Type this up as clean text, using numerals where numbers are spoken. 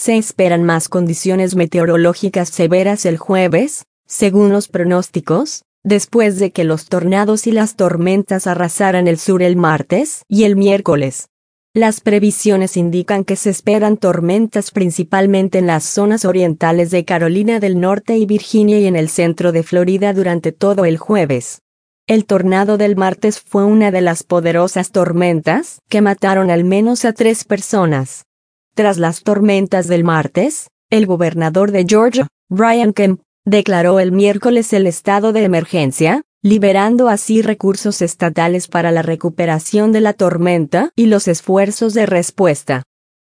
Se esperan más condiciones meteorológicas severas el jueves, según los pronósticos, después de que los tornados y las tormentas arrasaran el sur el martes y el miércoles. Las previsiones indican que se esperan tormentas principalmente en las zonas orientales de Carolina del Norte y Virginia y en el centro de Florida durante todo el jueves. El tornado del martes fue una de las poderosas tormentas que mataron al menos a 3 personas. Tras las tormentas del martes, el gobernador de Georgia, Brian Kemp, declaró el miércoles el estado de emergencia, liberando así recursos estatales para la recuperación de la tormenta y los esfuerzos de respuesta.